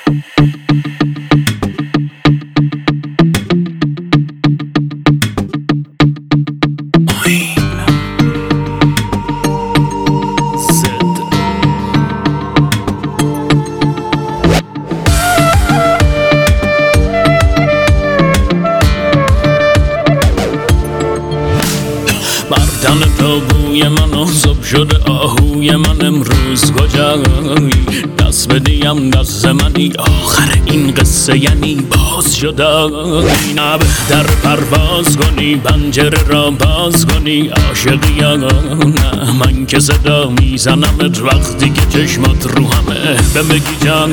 بردن تابوی من آزاب شده آهوی من امروز کجایی دست بدیم دست منی آخر این قصه یعنی باز شدایی نه در پرواز کنی پنجره را باز کنی عاشقی یا نه من که صدا میزنمت وقتی که چشمات رو همه بمگی جان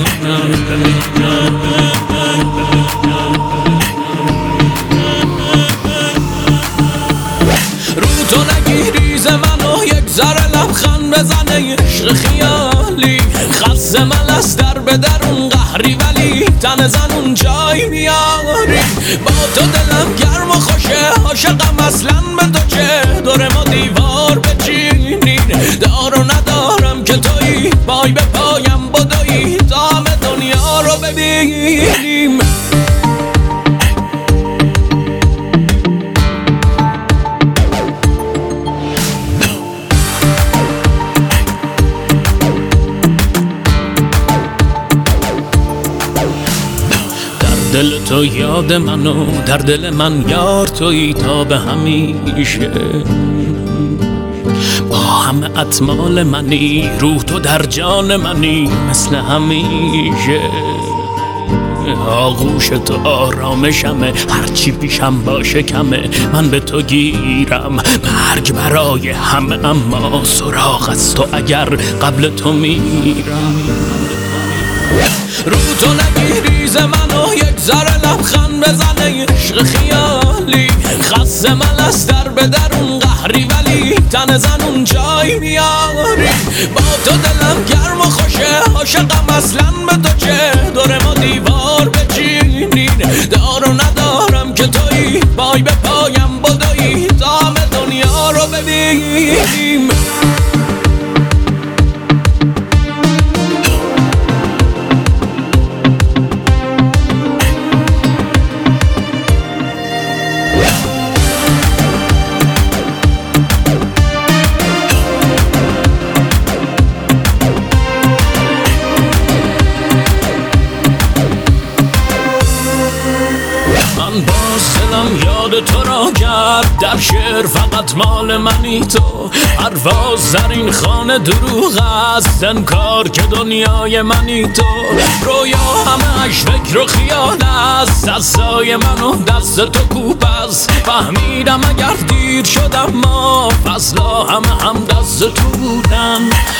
تو نگیری ز منو یک ذره لبخند بزنه عشق خیالی خس ملس در به درون قهری ولی تن زنون جای میاری با تو دلم گرم و خوشه عاشقم اصلا به تو چه دور ما دیوار بچینین دار و ندارم که تویی پای به پایم بدویی تا همه دنیا رو ببینیم دل تو یاد منو در دل من یار تویی تا به همیشه با همه اطمال منی روح تو در جان منی مثل همیشه آغوش تو آرامشمه هرچی پیشم باشه کمه من به تو گیرم مرگ برای همه اما سراغ از تو اگر قبل تو میرم رو تو نگیری ز منو یک ذره لبخند بزنه عشق خیالی خس ملس در به درون قهری ولی تن زنون جای میاری با تو دلم گرم و خوشه عاشقم اصلا به تو چه دور ما دیوار بچینین دار و ندارم که تویی پای به پایم بدویی تا همه دنیا رو ببینیم باز دلم یاد تو را کرد در شعر فقط مال منی تو پرواز در این خانه دروغ است انکار که دنیای منی تو رویا همه اش فکر و خیال است دستای من و دست تو کوب است فهمیدم اگر دیر شدم ما فضلا همه هم دست تو بودن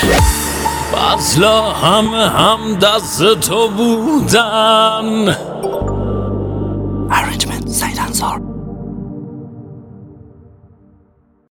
فضلا همه هم دست تو بودن Arrangement, Said Ansar.